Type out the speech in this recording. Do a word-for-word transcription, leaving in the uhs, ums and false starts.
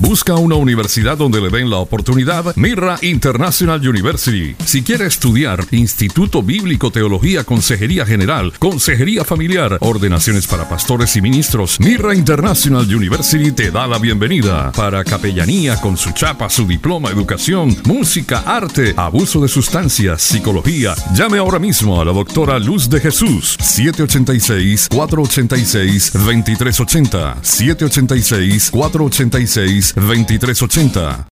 Busca una universidad donde le den la oportunidad. Mirra International University. Si quiere estudiar Instituto Bíblico, Teología, Consejería General, Consejería Familiar, ordenaciones para pastores y ministros, Mirra International University te da la bienvenida. Para capellanía con su chapa, su diploma, educación, música, arte, abuso de sustancias, psicología. Llame ahora mismo a la doctora Luz de Jesús. siete ocho seis, cuatro ocho seis, dos tres ocho cero. siete ocho seis, cuatro ocho seis, dos tres ocho cero.